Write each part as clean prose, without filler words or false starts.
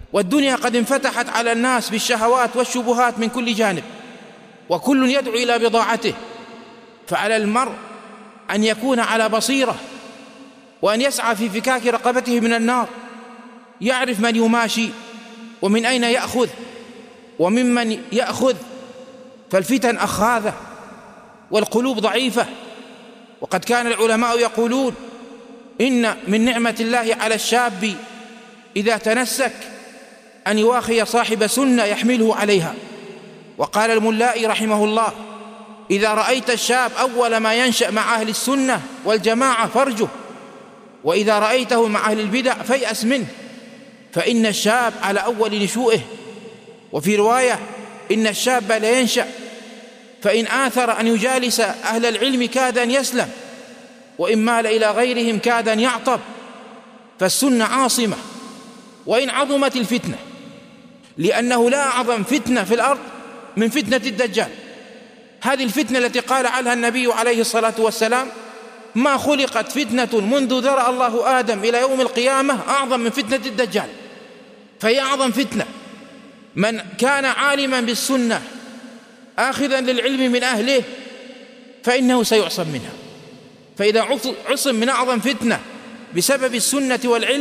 والدنيا قد انفتحت على الناس بالشهوات والشبهات من كل جانب، وكل يدعو إلى بضاعته، فعلى المرء أن يكون على بصيرة، وأن يسعى في فكاك رقبته من النار، يعرف من يماشي ومن أين يأخذ وممن يأخذ، فالفتن أخاذة والقلوب ضعيفة. وقد كان العلماء يقولون إن من نعمة الله على الشاب إذا تنسك أن يواخي صاحب سنة يحمله عليها. وقال الملائي رحمه الله: إذا رأيت الشاب أول ما ينشأ مع أهل السنة والجماعة فارجه، وإذا رأيته مع أهل البدع فيأس منه، فإن الشاب على أول نشوئه. وفي رواية: إن الشاب لا ينشأ، فإن آثر أن يجالس أهل العلم كاد أن يسلم، وإن مال إلى غيرهم كاد أن يعطب. فالسنة عاصمة وإن عظمت الفتنة، لأنه لا أعظم فتنة في الأرض من فتنة الدجال. هذه الفتنة التي قال عنها النبي عليه الصلاة والسلام: ما خلقت فتنة منذ ذرأ الله آدم إلى يوم القيامة أعظم من فتنة الدجال. فهي أعظم فتنة. من كان عالما بالسنة آخذا للعلم من أهله فإنه سيعصم منها. فإذا عصم من أعظم فتنة بسبب السنة والعلم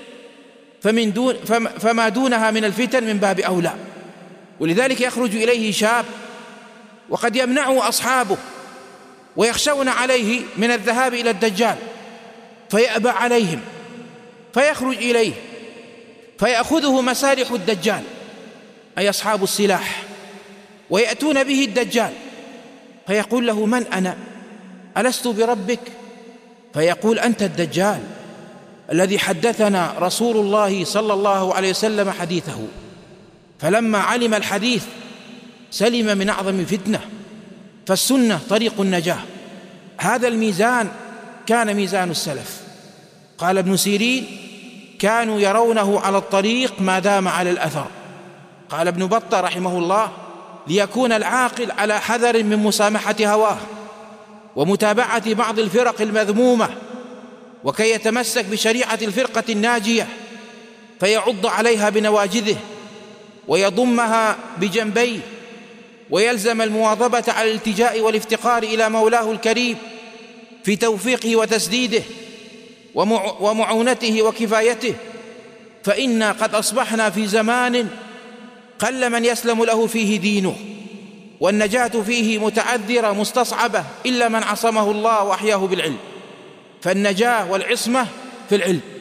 فما دونها من الفتن من باب أولى. ولذلك يخرج إليه شاب وقد يمنعه أصحابه ويخشون عليه من الذهاب إلى الدجال، فيأبى عليهم، فيخرج إليه فيأخذه مسارح الدجال، أي أصحاب السلاح، ويأتون به الدجال، فيقول له: من أنا؟ ألست بربك؟ فيقول: أنت الدجال الذي حدثنا رسول الله صلى الله عليه وسلم حديثه. فلما علم الحديث سلم من أعظم فتنة. فالسنة طريق النجاة. هذا الميزان كان ميزان السلف. قال ابن سيرين: كانوا يرونه على الطريق ما دام على الأثر. قال ابن بطة رحمه الله: ليكون العاقل على حذر من مسامحة هواه ومتابعة بعض الفرق المذمومة، وكي يتمسك بشريعة الفرقة الناجية فيعض عليها بنواجذه ويضمها بجنبيه، ويلزم المواظبة على الالتجاء والافتقار إلى مولاه الكريم في توفيقه وتسديده ومعونته وكفايته. فإنا قد أصبحنا في زمان قل من يسلم له فيه دينه، والنجاة فيه متعذرة مستصعبة إلا من عصمه الله وأحياه بالعلم. فالنجاة والعصمة في العلم.